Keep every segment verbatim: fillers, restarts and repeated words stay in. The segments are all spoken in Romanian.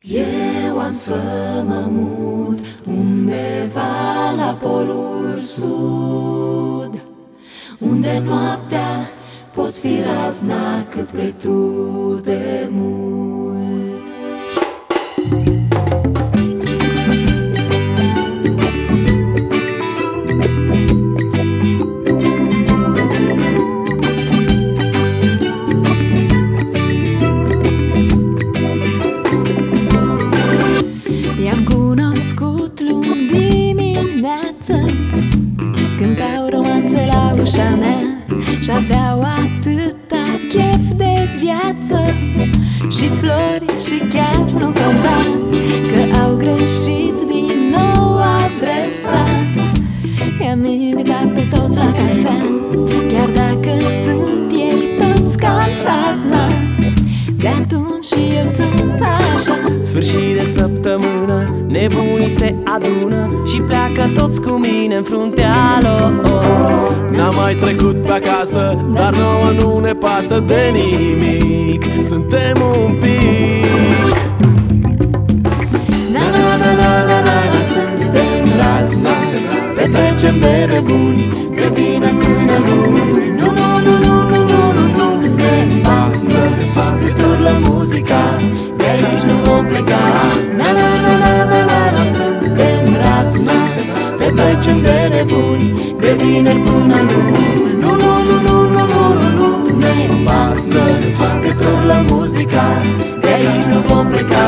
Eu am să mă mut undeva la polul sud, unde noaptea poți fi razna cât vrei tu de mult. I-am cunoscut luni dimineață, cântau romanțe la ușa mea și-aveau atâta chef de viață și flori și chiar nu conta că au greșit din nou adresa. I-am invitat pe toți la cafea, chiar dacă sunt ei toți ca razna. De atunci și eu sunt așa. Sfârșit de săptămână, nebunii se adună și pleacă toți cu mine în fruntea lor. N-am mai trecut pe acasă, dar nouă nu ne pasă de nimic. Suntem un pic Na na na na na na na, suntem razna. Petrecem de nebuni, de vineri până luni. Nu, nu, nu, nu, nu, nu, nu, nu ne pasă cât urlă muzica, de aici nu vom pleca. Na na na na na na na, suntem razna. Petrecem de nebuni, de vineri până luni. Nu, nu, nu, nu, nu, nu, nu, nu ne pasă cât urlă muzica, de aici nu vom pleca.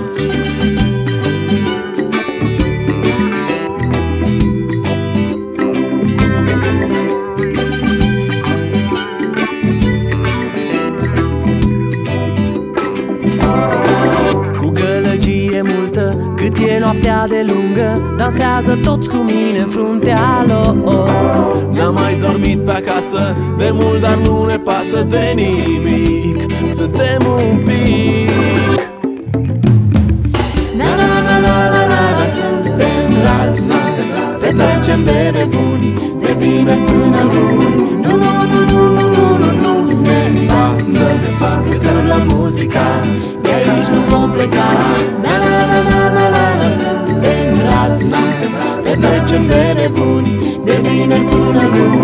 Cât e noaptea de lungă, dansează toți cu mine în fruntea lor. N-am mai dormit pe acasă de mult, dar nu ne pasă de nimic. Suntem un pic Na na na na na na na, suntem razna. Petrecem de nebuni, de vineri până luni. Nu, nu, nu, nu, nu, nu, nu, nu ne pasă cât urlă muzica, de aici nu vom pleca. Na na na na na na na, suntem razna. Petrecem de nebuni, de vineri până luni.